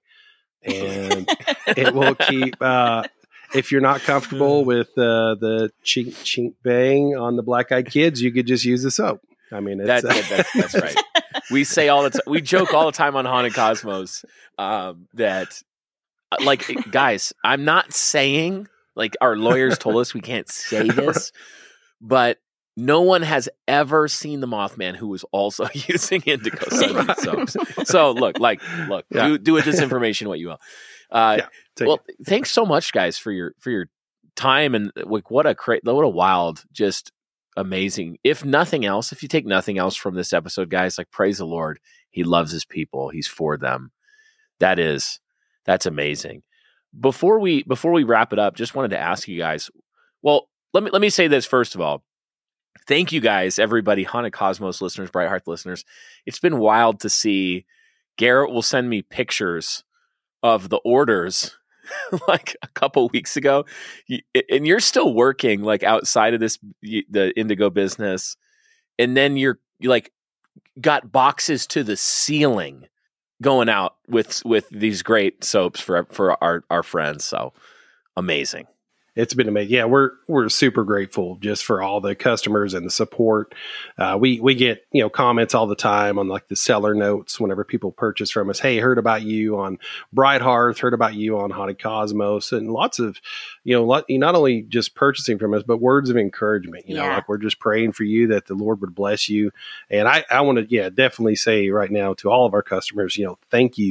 and it will keep. Uh, if you're not comfortable with uh, the chink chink bang on the Black Eyed Kids, you could just use the soap. I mean, it's, That, uh, that, that's, that's right. We say all the time. We joke all the time on Haunted Cosmos um, that, like, guys, I'm not saying, like, our lawyers told us we can't say this, but no one has ever seen the Mothman who was also using Indigo Sundry soaps. So look, like, look, Yeah. do, do with this information what you will. Uh, Yeah, take well, it. thanks so much, guys, for your for your time, and like what a cra- what a wild, just amazing. If nothing else, if you take nothing else from this episode, guys, like, praise the Lord. He loves His people. He's for them. That is that's amazing. Before we before we wrap it up, just wanted to ask you guys. Well, let me let me say this first of all. Thank you guys, everybody, Haunted Cosmos listeners, Bright Heart listeners. It's been wild to see. Garrett will send me pictures of the orders like a couple weeks ago, and you're still working like outside of this the Indigo business, and then you're you like got boxes to the ceiling going out with with these great soaps for for our our friends. So amazing. It's been amazing. Yeah, we're we're super grateful just for all the customers and the support. Uh, we we get you know comments all the time on like the seller notes whenever people purchase from us. Hey, heard about you on Bright Hearth, heard about you on Haunted Cosmos, and lots of you know lot, not only just purchasing from us, but words of encouragement. You know, Yeah. like we're just praying for you that the Lord would bless you. And I I want to yeah definitely say right now to all of our customers, you know, thank you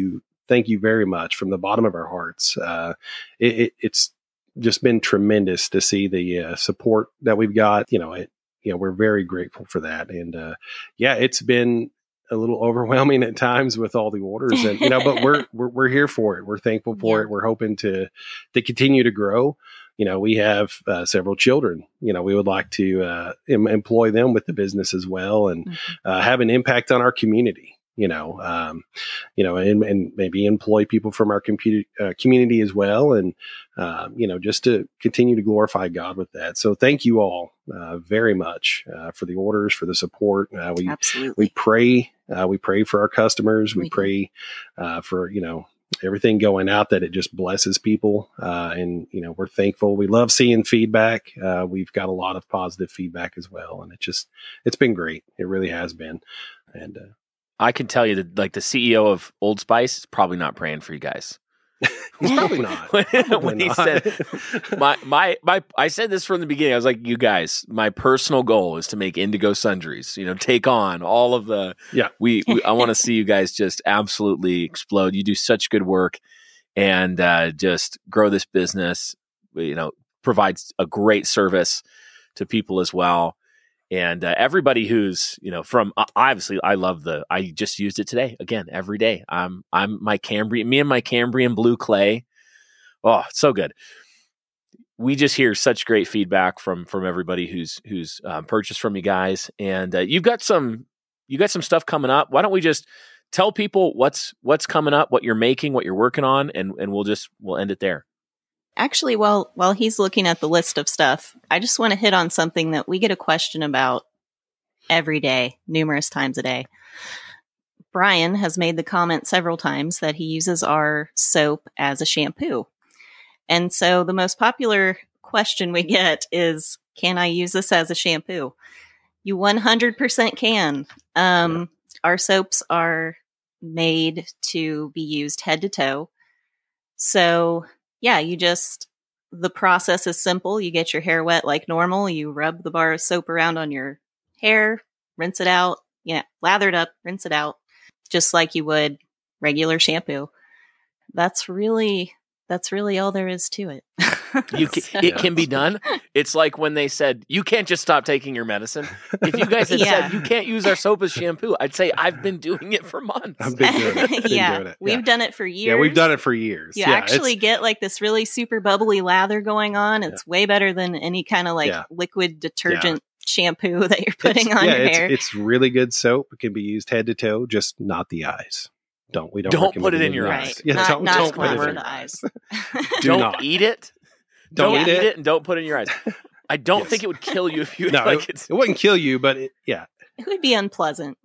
thank you very much from the bottom of our hearts. Uh, it, it, it's just been tremendous to see the uh, support that we've got. You know, it, you know, we're very grateful for that. And uh, yeah, it's been a little overwhelming at times with all the orders, and you know, but we're we're, we're here for it. We're thankful for Yeah. it. We're hoping to to continue to grow. You know, we have uh, several children. You know, we would like to uh, em- employ them with the business as well, and Mhm. uh, have an impact on our community. You know, um, you know, and, and maybe employ people from our computer, uh, community as well, and uh, you know, just to continue to glorify God with that. So, thank you all uh, very much uh, for the orders, for the support. Uh, we Absolutely. we pray, uh, we pray for our customers. We, We do. pray uh, for you know everything going out, that it just blesses people, uh, and you know, we're thankful. We love seeing feedback. Uh, we've got a lot of positive feedback as well, and it just it's been great. It really has been, and. Uh, I can tell you that like the C E O of Old Spice is probably not praying for you guys. He's probably not. when, Probably when he not. said my my my I said this from the beginning. I was like, you guys, my personal goal is to make Indigo Sundries, you know, take on all of the Yeah. we, we I want to see you guys just absolutely explode. You do such good work, and uh, just grow this business, you know, provides a great service to people as well. And uh, everybody who's, you know, from uh, obviously, I love the. I just used it today again every day. I'm I'm my Cambrian, me and my Cambrian blue clay. Oh, it's so good. We just hear such great feedback from from everybody who's who's um, purchased from you guys, and uh, you've got some you got some stuff coming up. Why don't we just tell people what's what's coming up, what you're making, what you're working on, and and we'll just we'll end it there. Actually, while while he's looking at the list of stuff, I just want to hit on something that we get a question about every day, numerous times a day. Brian has made the comment several times that he uses our soap as a shampoo. And so the most popular question we get is, can I use this as a shampoo? You one hundred percent can. Um, yeah. Our soaps are made to be used head to toe. So yeah, you just, the process is simple. You get your hair wet like normal. You rub the bar of soap around on your hair, rinse it out. Yeah, lather it up, rinse it out, just like you would regular shampoo. That's really, that's really all there is to it. You can, So- it can be done. It's like when they said, you can't just stop taking your medicine. If you guys had Yeah. said, you can't use our soap as shampoo, I'd say, I've been doing it for months. I've been doing it. Been yeah, doing it. we've yeah. done it for years. Yeah, we've done it for years. You yeah, actually it's- get like this really super bubbly lather going on. It's way better than any kind of like Yeah. liquid detergent shampoo that you're putting it's- on yeah, your it's, hair. it's really good soap. It can be used head to toe, just not the eyes. Don't we don't Don't recommend put it in the your eyes. eyes. Yeah, Not- don't, not don't put it for in the your eyes. Do don't not. eat it. Don't Don't, eat eat it. it and don't put it in your eyes. I don't Yes. think it would kill you if you No, like it, it's it wouldn't kill you, but it, yeah, It would be unpleasant.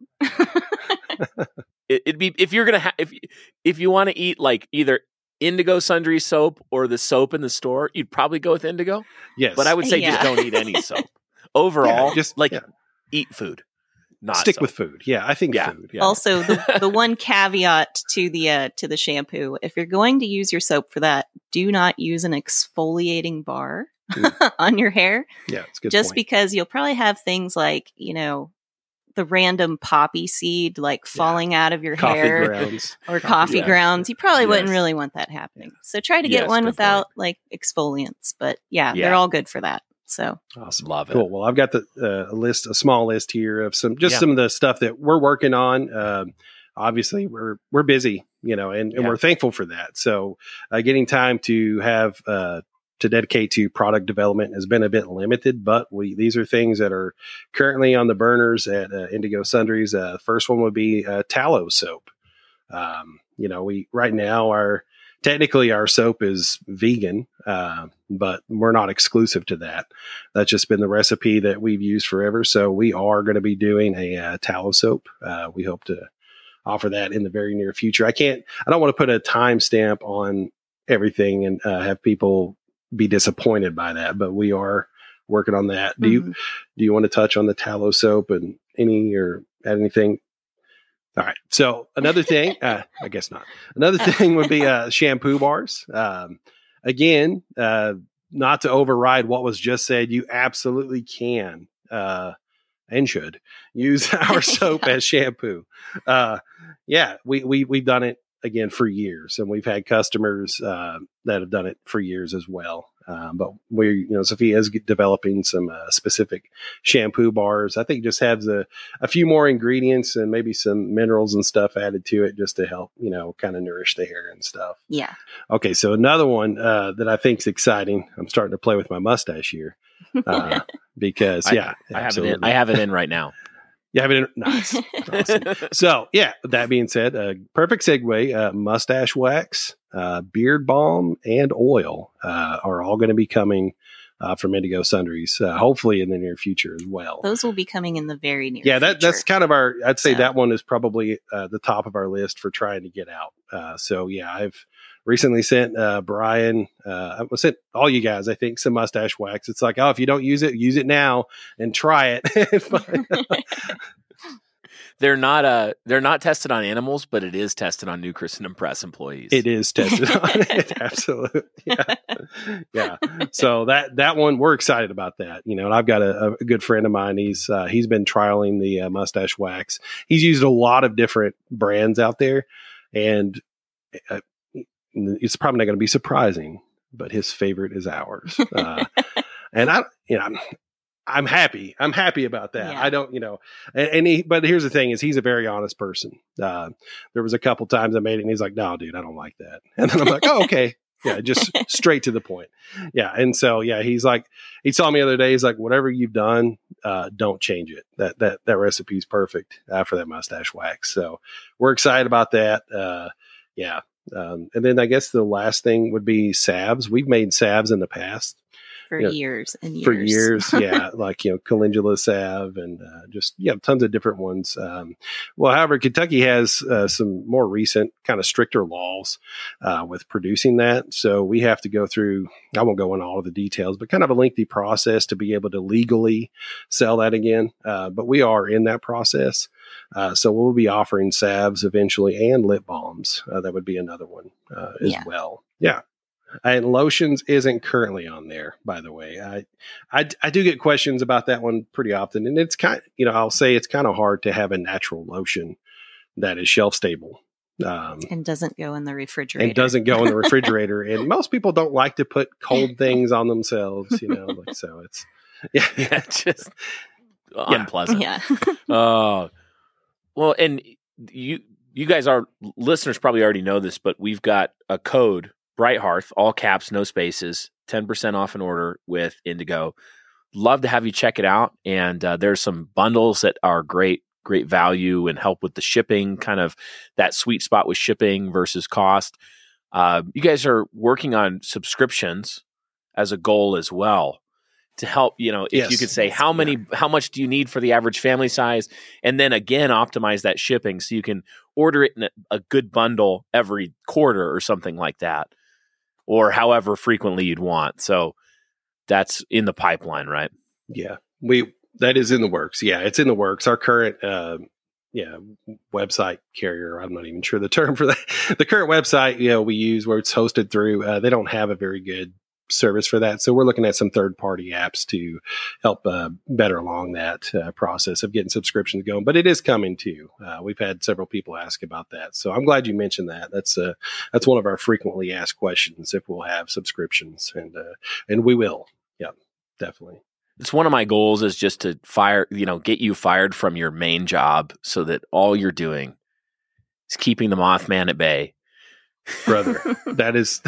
it, it'd be if you're gonna ha- if if you want to eat like either Indigo Sundry soap or the soap in the store, you'd probably go with Indigo. yes. But I would say Yeah. just don't eat any soap. Overall, Yeah, just- like yeah. eat food, not stick soap. with food. Yeah, I think Yeah, food. yeah. Also, the the one caveat to the uh, to the shampoo: if you're going to use your soap for that, do not use an exfoliating bar Mm. on your hair. Yeah, it's a good. Just point. because you'll probably have things like, you know, the random poppy seed like falling out of your coffee hair grounds. or Coffee coffee grounds. grounds. You probably wouldn't Yes. really want that happening. So try to get Yes, one good without like exfoliants. But yeah, Yeah. they're all good for that. So Awesome. Love it. Cool. Well, I've got the uh, a list, a small list here of some, just Yeah. some of the stuff that we're working on. Um, obviously, we're we're busy, you know, and, and Yeah. we're thankful for that. So, uh, getting time to have uh, to dedicate to product development has been a bit limited, but we these are things that are currently on the burners at uh, Indigo Sundries. Uh, first one would be uh, tallow soap. Um, you know, we right now our technically our soap is vegan, uh, but we're not exclusive to that. That's just been the recipe that we've used forever. So we are going to be doing a uh, tallow soap. Uh, we hope to offer that in the very near future. I can't, I don't want to put a timestamp on everything and uh, have people be disappointed by that, but we are working on that. Do you, mhm. do you want to touch on the tallow soap and any, or add anything? All right. So another thing, uh, I guess not. Another thing would be uh, shampoo bars. Um, again, uh, not to override what was just said, you absolutely can uh, and should use our soap Yeah. as shampoo. Uh, yeah, we we we've done it again for years, and we've had customers uh, that have done it for years as well. Um, but we, you know, Sophia is developing some uh, specific shampoo bars. I think just has a, a few more ingredients and maybe some minerals and stuff added to it just to help, you know, kind of nourish the hair and stuff. Yeah. Okay. So another one uh, that I think is exciting. I'm starting to play with my mustache here uh, because, yeah, I, I have it in, I have it in right now. Yeah, I mean, nice. Awesome. So, yeah, that being said, uh, perfect segue. Uh, mustache wax, uh, beard balm, and oil uh, are all going to be coming uh, from Indigo Sundries, uh, hopefully in the near future as well. Those will be coming in the very near yeah, future. that, that's kind of our, I'd say So. that one is probably uh, the top of our list for trying to get out. Uh, so, yeah, I've recently sent uh, Brian, uh, I sent all you guys, I think, some mustache wax. It's like, oh, if you don't use it, use it now and try it. They're not uh they're not tested on animals, but it is tested on New Christendom Press employees. It is tested on it. Absolutely. Yeah. Yeah. So that, that one, we're excited about that. You know, and I've got a, a good friend of mine. He's, uh, he's been trialing the uh, mustache wax. He's used a lot of different brands out there, and uh, it's probably not going to be surprising, but his favorite is ours. Uh, and I, you know, I'm, I'm happy. I'm happy about that. Yeah. I don't, you know, and, and he, but here's the thing is he's a very honest person. Uh, there was a couple times I made it and he's like, no, dude, I don't like that. And then I'm like, oh, okay. Yeah. Just straight to the point. Yeah. And so, yeah, he's like, he saw me the other day. He's like, whatever you've done, uh, don't change it. That, that, that recipe is perfect uh, for that mustache wax. So we're excited about that. Uh, yeah. Um, and then I guess the last thing would be salves. We've made salves in the past. For you know, years and years. For years, yeah, like, you know, calendula salve and uh, just, yeah, tons of different ones. Um, well, however, Kentucky has uh, some more recent kind of stricter laws uh, with producing that. So we have to go through, I won't go into all of the details, but kind of a lengthy process to be able to legally sell that again. Uh, but we are in that process. Uh, so we'll be offering salves eventually and lip balms. Uh, that would be another one uh, as Yeah. well. Yeah. And lotions isn't currently on there, by the way. I, I, I do get questions about that one pretty often. And it's kind of, you know, I'll say it's kind of hard to have a natural lotion that is shelf stable. Um, And doesn't go in the refrigerator. and doesn't go in the refrigerator. And most people don't like to put cold things on themselves, you know, like, so it's, yeah. Yeah, just Yeah. unpleasant. Yeah. Uh, well, and you you guys, our listeners probably already know this, but we've got a code, Brighthearth, all caps, no spaces, ten percent off an order with Indigo. Love to have you check it out. And uh, there's some bundles that are great, great value and help with the shipping, kind of that sweet spot with shipping versus cost. Uh, you guys are working on subscriptions as a goal as well, to help, you know, if Yes. you could say how many, how much do you need for the average family size? And then again, optimize that shipping so you can order it in a, a good bundle every quarter or something like that, or however frequently you'd want. So that's in the pipeline, right? Yeah, we, that is in the works. Yeah, it's in the works. Our current, uh, yeah, website carrier, I'm not even sure the term for that. The current website, you know, we use where it's hosted through, uh, they don't have a very good service for that. So we're looking at some third party apps to help uh, better along that uh, process of getting subscriptions going. But it is coming too. Uh, we've had several people ask about that. So I'm glad you mentioned that. That's uh, that's one of our frequently asked questions, if we'll have subscriptions, and uh, and we will. Yeah, definitely. It's one of my goals is just to fire, you know, get you fired from your main job so that all you're doing is keeping the Mothman at bay. Brother, that is,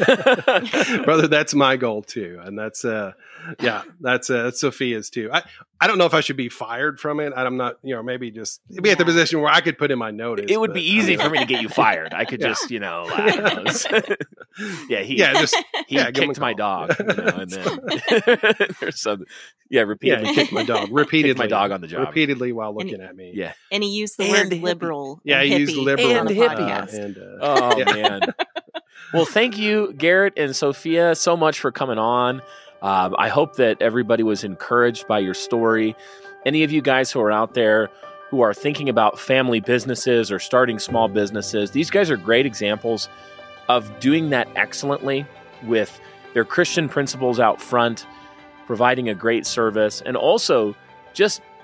brother, that's my goal too. And that's, uh, yeah, that's, uh, that's Sophia's too. I, I don't know if I should be fired from it. I'm not, you know, maybe just be at the position where I could put in my notice. It would but, be easy I mean, for me to get you fired. I could Yeah. just, you know, I don't know. yeah, he, yeah, just, he yeah, give him kicked a my call. dog, you know, and then there's some, yeah, yeah, repeatedly he kicked my dog repeatedly, kicked my dog on the job. repeatedly while looking at me. Yeah. And he used the And word hippie. liberal. Yeah, and he used hippie liberal on the and hippie. podcast. Uh, and, uh, Oh yeah. man. Well, thank you, Garrett and Sophia, so much for coming on. Um, I hope that everybody was encouraged by your story. Any of you guys who are out there who are thinking about family businesses or starting small businesses, these guys are great examples of doing that excellently with their Christian principles out front, providing a great service, and also just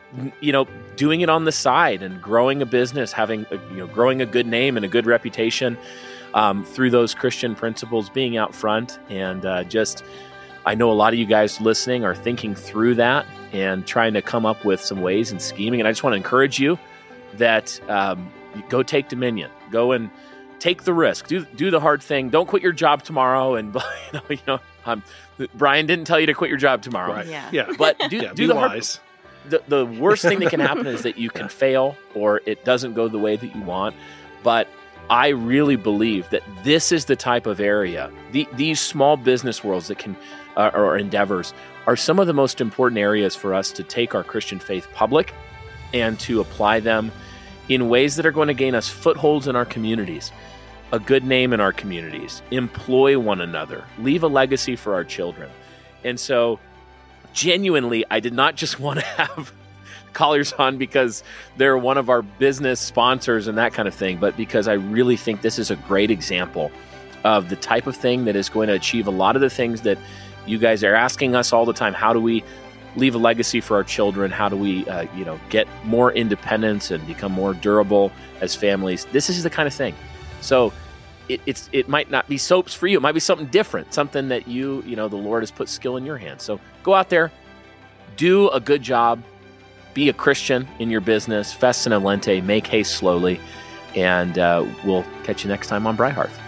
you know, doing it on the side and growing a business, having, a, you know, growing a good name and a good reputation um, through those Christian principles, being out front. And uh, just, I know a lot of you guys listening are thinking through that and trying to come up with some ways and scheming. And I just want to encourage you that um, go take dominion, go and take the risk, do do the hard thing. Don't quit your job tomorrow. And you know, you know um, Brian didn't tell you to quit your job tomorrow. Right. Yeah. Yeah. But do, Yeah, do be the hard. wise. The, the worst thing that can happen is that you can fail or it doesn't go the way that you want. But I really believe that this is the type of area, the, these small business worlds that can, uh, or endeavors, are some of the most important areas for us to take our Christian faith public and to apply them in ways that are going to gain us footholds in our communities, a good name in our communities, employ one another, leave a legacy for our children. And so genuinely, I did not just want to have Colliers on because they're one of our business sponsors and that kind of thing, but because I really think this is a great example of the type of thing that is going to achieve a lot of the things that you guys are asking us all the time. How do we leave a legacy for our children? How do we, uh, you know, get more independence and become more durable as families? This is the kind of thing. So it, it's it might not be soaps for you. It might be something different, something that you, you know, the Lord has put skill in your hands. So go out there, do a good job, be a Christian in your business, Festina Lente, make haste slowly, and uh, we'll catch you next time on Bright Hearth.